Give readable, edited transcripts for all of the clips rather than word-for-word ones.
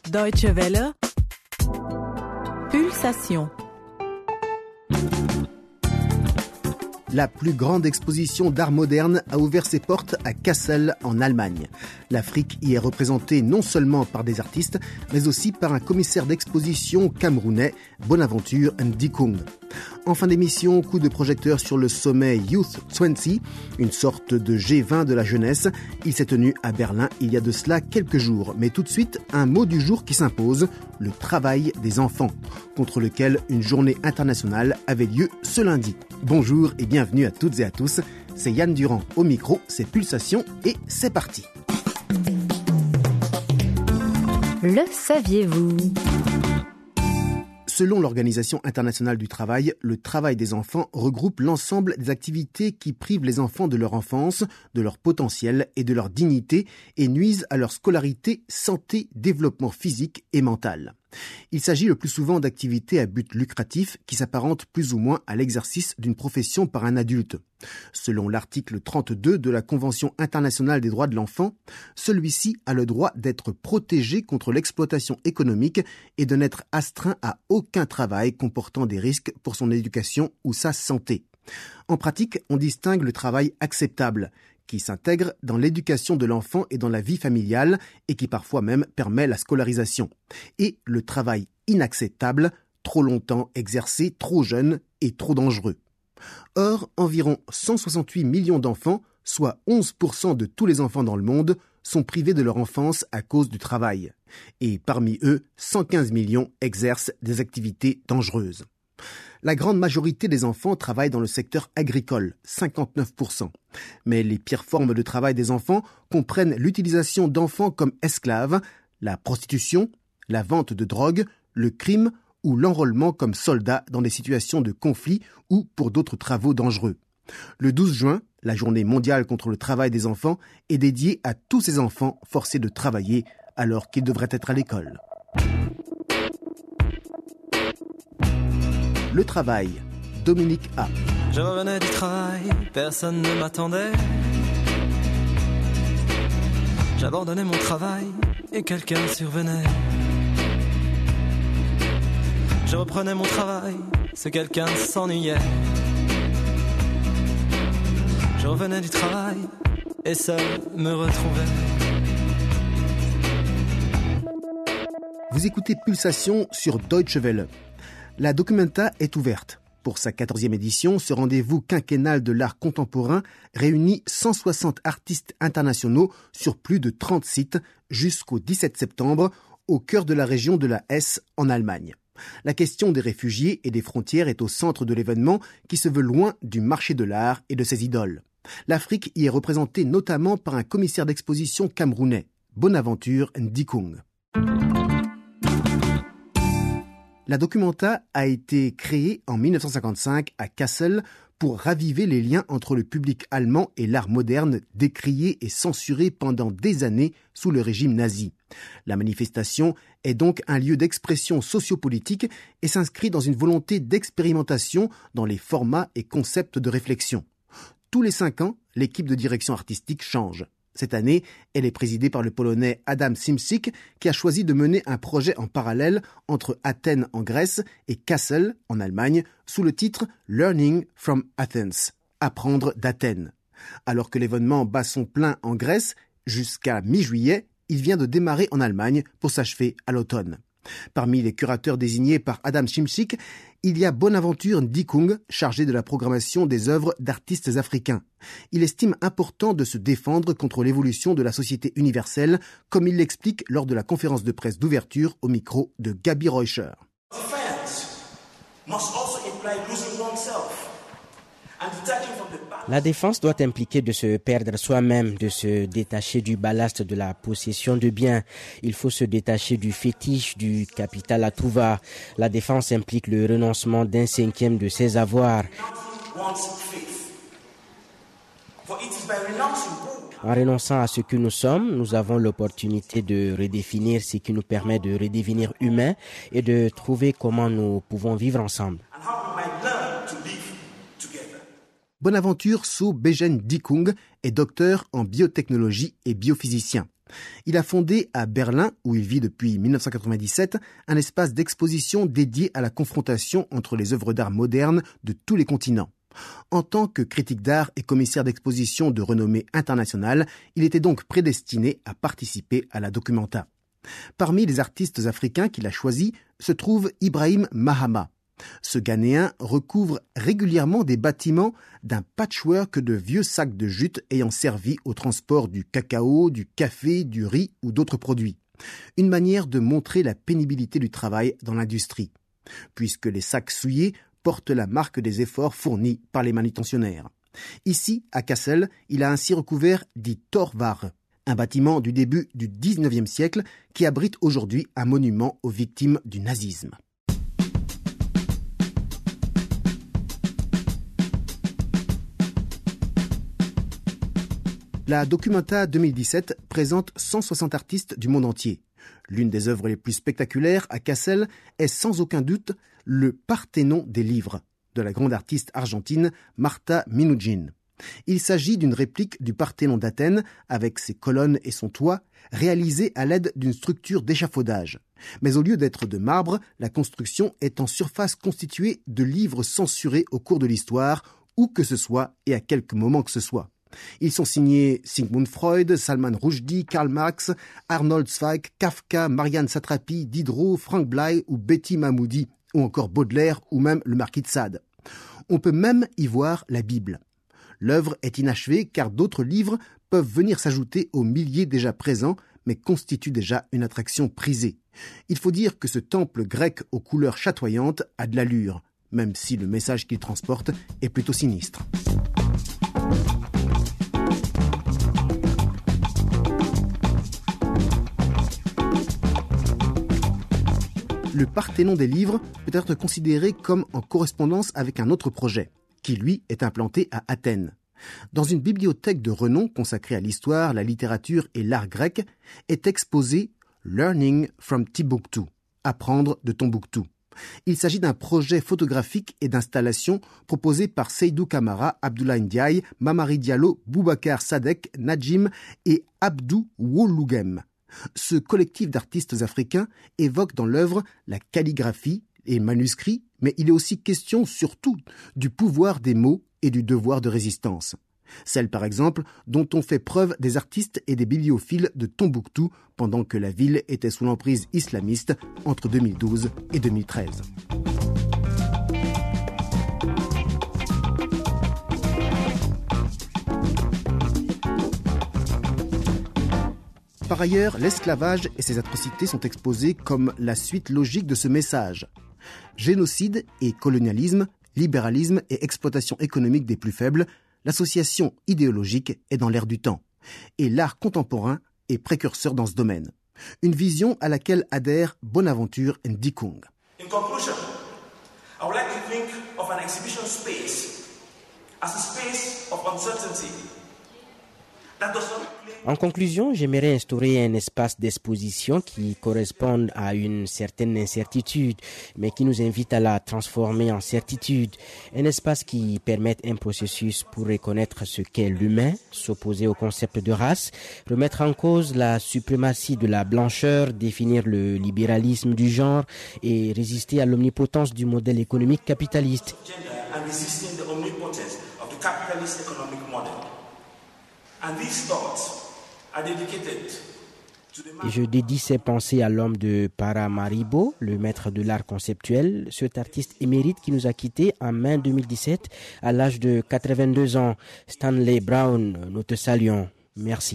Deutsche Welle. Pulsation. La plus grande exposition d'art moderne a ouvert ses portes à Kassel, en Allemagne. L'Afrique y est représentée non seulement par des artistes, mais aussi par un commissaire d'exposition camerounais, Bonaventure Ndikung. En fin d'émission, coup de projecteur sur le sommet Youth 20, une sorte de G20 de la jeunesse. Il s'est tenu à Berlin il y a de cela quelques jours. Mais tout de suite, un mot du jour qui s'impose, le travail des enfants, contre lequel une journée internationale avait lieu ce lundi. Bonjour et bienvenue à toutes et à tous. C'est Yann Durand au micro, c'est Pulsation et c'est parti. Le saviez-vous ? Selon l'Organisation internationale du travail, le travail des enfants regroupe l'ensemble des activités qui privent les enfants de leur enfance, de leur potentiel et de leur dignité et nuisent à leur scolarité, santé, développement physique et mental. Il s'agit le plus souvent d'activités à but lucratif qui s'apparentent plus ou moins à l'exercice d'une profession par un adulte. Selon l'article 32 de la Convention internationale des droits de l'enfant, celui-ci a le droit d'être protégé contre l'exploitation économique et de n'être astreint à aucun travail comportant des risques pour son éducation ou sa santé. En pratique, on distingue le travail acceptable, qui s'intègre dans l'éducation de l'enfant et dans la vie familiale et qui parfois même permet la scolarisation. Et le travail inacceptable, trop longtemps exercé, trop jeune et trop dangereux. Or, environ 168 millions d'enfants, soit 11% de tous les enfants dans le monde, sont privés de leur enfance à cause du travail. Et parmi eux, 115 millions exercent des activités dangereuses. La grande majorité des enfants travaillent dans le secteur agricole, 59%. Mais les pires formes de travail des enfants comprennent l'utilisation d'enfants comme esclaves, la prostitution, la vente de drogue, le crime ou l'enrôlement comme soldats dans des situations de conflit ou pour d'autres travaux dangereux. Le 12 juin, la journée mondiale contre le travail des enfants est dédiée à tous ces enfants forcés de travailler alors qu'ils devraient être à l'école. Le travail, Dominique A. Je revenais du travail, personne ne m'attendait. J'abandonnais mon travail et quelqu'un survenait. Je reprenais mon travail, ce quelqu'un s'ennuyait. Je revenais du travail et seul me retrouvais. Vous écoutez Pulsation sur Deutsche Welle. La Documenta est ouverte. Pour sa 14e édition, ce rendez-vous quinquennal de l'art contemporain réunit 160 artistes internationaux sur plus de 30 sites jusqu'au 17 septembre au cœur de la région de la Hesse en Allemagne. La question des réfugiés et des frontières est au centre de l'événement qui se veut loin du marché de l'art et de ses idoles. L'Afrique y est représentée notamment par un commissaire d'exposition camerounais, Bonaventure Ndikung. La Documenta a été créée en 1955 à Kassel pour raviver les liens entre le public allemand et l'art moderne décrié et censuré pendant des années sous le régime nazi. La manifestation est donc un lieu d'expression sociopolitique et s'inscrit dans une volonté d'expérimentation dans les formats et concepts de réflexion. Tous les 5 ans, l'équipe de direction artistique change. Cette année, elle est présidée par le Polonais Adam Simsik, qui a choisi de mener un projet en parallèle entre Athènes en Grèce et Kassel en Allemagne, sous le titre « Learning from Athens », apprendre d'Athènes. Alors que l'événement bat son plein en Grèce, jusqu'à mi-juillet, il vient de démarrer en Allemagne pour s'achever à l'automne. Parmi les curateurs désignés par Adam Simsik, il y a Bonaventure Ndikung, chargé de la programmation des œuvres d'artistes africains. Il estime important de se défendre contre l'évolution de la société universelle, comme il l'explique lors de la conférence de presse d'ouverture au micro de Gabi Reuscher. La défense doit impliquer de se perdre soi-même, de se détacher du ballast de la possession de biens. Il faut se détacher du fétiche, du capital à tout va. La défense implique le renoncement d'un 5e de ses avoirs. En renonçant à ce que nous sommes, nous avons l'opportunité de redéfinir ce qui nous permet de redevenir humains et de trouver comment nous pouvons vivre ensemble. Bonaventure So Bejen Ndikung est docteur en biotechnologie et biophysicien. Il a fondé à Berlin, où il vit depuis 1997, un espace d'exposition dédié à la confrontation entre les œuvres d'art modernes de tous les continents. En tant que critique d'art et commissaire d'exposition de renommée internationale, il était donc prédestiné à participer à la Documenta. Parmi les artistes africains qu'il a choisis se trouve Ibrahim Mahama. Ce Ghanéen recouvre régulièrement des bâtiments d'un patchwork de vieux sacs de jute ayant servi au transport du cacao, du café, du riz ou d'autres produits. Une manière de montrer la pénibilité du travail dans l'industrie, puisque les sacs souillés portent la marque des efforts fournis par les manutentionnaires. Ici, à Kassel, il a ainsi recouvert dit Torvar, un bâtiment du début du 19e siècle qui abrite aujourd'hui un monument aux victimes du nazisme. La Documenta 2017 présente 160 artistes du monde entier. L'une des œuvres les plus spectaculaires à Kassel est sans aucun doute le Parthénon des livres de la grande artiste argentine Marta Minujín. Il s'agit d'une réplique du Parthénon d'Athènes avec ses colonnes et son toit, réalisée à l'aide d'une structure d'échafaudage. Mais au lieu d'être de marbre, la construction est en surface constituée de livres censurés au cours de l'histoire, où que ce soit et à quelque moment que ce soit. Ils sont signés Sigmund Freud, Salman Rushdie, Karl Marx, Arnold Zweig, Kafka, Marianne Satrapi, Diderot, Frank Bligh ou Betty Mahmoudi, ou encore Baudelaire ou même le marquis de Sade. On peut même y voir la Bible. L'œuvre est inachevée car d'autres livres peuvent venir s'ajouter aux milliers déjà présents, mais constituent déjà une attraction prisée. Il faut dire que ce temple grec aux couleurs chatoyantes a de l'allure, même si le message qu'il transporte est plutôt sinistre. Le Parthénon des livres peut être considéré comme en correspondance avec un autre projet, qui lui est implanté à Athènes. Dans une bibliothèque de renom consacrée à l'histoire, la littérature et l'art grec, est exposé « Learning from Timbuktu », apprendre de Tombouctou. Il s'agit d'un projet photographique et d'installation proposé par Seydou Camara, Abdoulaye Ndiaye, Mamari Diallo, Boubacar Sadek, Najim et Abdou Wolougem. Ce collectif d'artistes africains évoque dans l'œuvre la calligraphie et manuscrits, mais il est aussi question surtout du pouvoir des mots et du devoir de résistance. Celle, par exemple, dont ont fait preuve des artistes et des bibliophiles de Tombouctou pendant que la ville était sous l'emprise islamiste entre 2012 et 2013. Par ailleurs, l'esclavage et ses atrocités sont exposés comme la suite logique de ce message. Génocide et colonialisme, libéralisme et exploitation économique des plus faibles, l'association idéologique est dans l'air du temps. Et l'art contemporain est précurseur dans ce domaine. Une vision à laquelle adhère Bonaventure Ndikung. In conclusion, I would like to think of an exhibition space as a space of uncertainty. En conclusion, j'aimerais instaurer un espace d'exposition qui corresponde à une certaine incertitude, mais qui nous invite à la transformer en certitude. Un espace qui permette un processus pour reconnaître ce qu'est l'humain, s'opposer au concept de race, remettre en cause la suprématie de la blancheur, définir le libéralisme du genre et résister à l'omnipotence du modèle économique capitaliste. Et je dédie ces pensées à l'homme de Paramaribo, le maître de l'art conceptuel, cet artiste émérite qui nous a quittés en mai 2017 à l'âge de 82 ans. Stanley Brown, nous te saluons. Merci.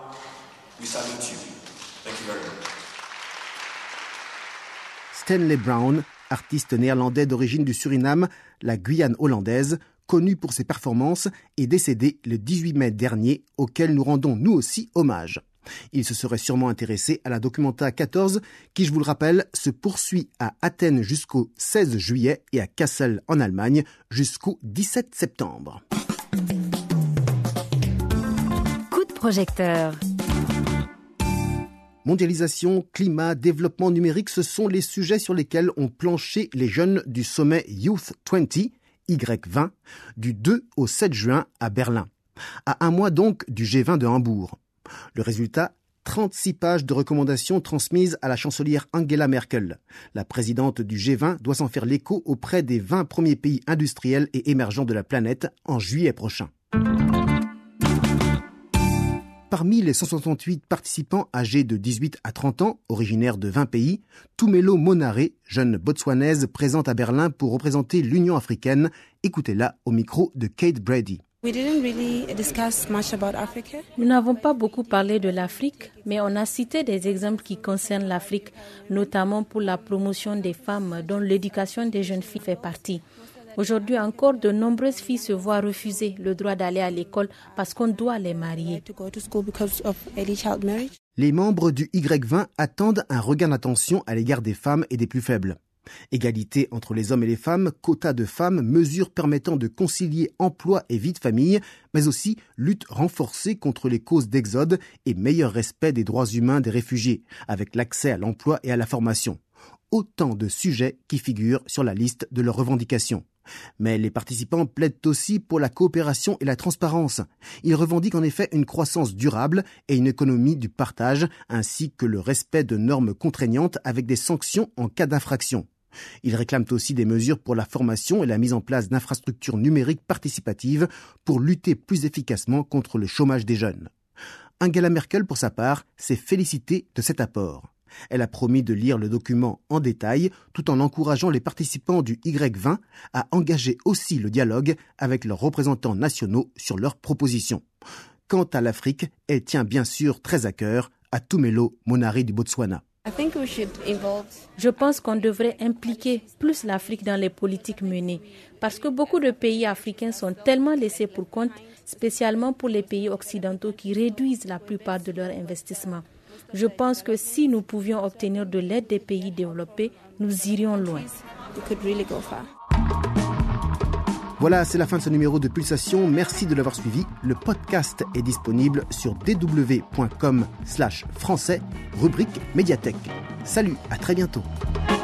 Stanley Brown, artiste néerlandais d'origine du Suriname, la Guyane hollandaise, connu pour ses performances, est décédé le 18 mai dernier, auquel nous rendons nous aussi hommage. Il se serait sûrement intéressé à la Documenta 14, qui, je vous le rappelle, se poursuit à Athènes jusqu'au 16 juillet et à Kassel en Allemagne jusqu'au 17 septembre. Coup de projecteur. Mondialisation, climat, développement numérique, ce sont les sujets sur lesquels ont planché les jeunes du sommet Youth 20, Y20, du 2 au 7 juin à Berlin. À un mois donc du G20 de Hambourg. Le résultat, 36 pages de recommandations transmises à la chancelière Angela Merkel. La présidente du G20 doit s'en faire l'écho auprès des 20 premiers pays industriels et émergents de la planète en juillet prochain. Parmi les 168 participants âgés de 18 à 30 ans, originaires de 20 pays, Tumelo Monare, jeune botswanaise présente à Berlin pour représenter l'Union africaine, écoutez-la au micro de Kate Brady. Nous n'avons pas beaucoup parlé de l'Afrique, mais on a cité des exemples qui concernent l'Afrique, notamment pour la promotion des femmes dont l'éducation des jeunes filles fait partie. Aujourd'hui encore, de nombreuses filles se voient refuser le droit d'aller à l'école parce qu'on doit les marier. Les membres du Y20 attendent un regain d'attention à l'égard des femmes et des plus faibles. Égalité entre les hommes et les femmes, quotas de femmes, mesures permettant de concilier emploi et vie de famille, mais aussi lutte renforcée contre les causes d'exode et meilleur respect des droits humains des réfugiés, avec l'accès à l'emploi et à la formation. Autant de sujets qui figurent sur la liste de leurs revendications. Mais les participants plaident aussi pour la coopération et la transparence. Ils revendiquent en effet une croissance durable et une économie du partage, ainsi que le respect de normes contraignantes avec des sanctions en cas d'infraction. Ils réclament aussi des mesures pour la formation et la mise en place d'infrastructures numériques participatives pour lutter plus efficacement contre le chômage des jeunes. Angela Merkel, pour sa part, s'est félicitée de cet apport. Elle a promis de lire le document en détail tout en encourageant les participants du Y20 à engager aussi le dialogue avec leurs représentants nationaux sur leurs propositions. Quant à l'Afrique, elle tient bien sûr très à cœur à Tumelo Monare du Botswana. Je pense qu'on devrait impliquer plus l'Afrique dans les politiques menées parce que beaucoup de pays africains sont tellement laissés pour compte, spécialement pour les pays occidentaux qui réduisent la plupart de leurs investissements. Je pense que si nous pouvions obtenir de l'aide des pays développés, nous irions loin. Voilà, c'est la fin de ce numéro de Pulsation. Merci de l'avoir suivi. Le podcast est disponible sur dw.com/français, rubrique médiathèque. Salut, à très bientôt.